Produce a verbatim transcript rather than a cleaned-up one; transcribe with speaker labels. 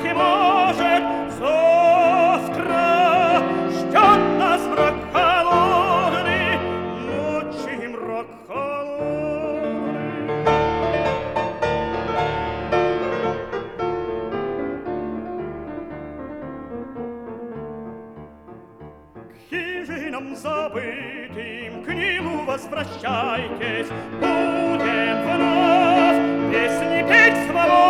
Speaker 1: не может. Завтра ждет нас мрак холодный, ночи мрак холодный. К хижинам забытым, к Нилу возвращайтесь, будем вновь песни петь свободно.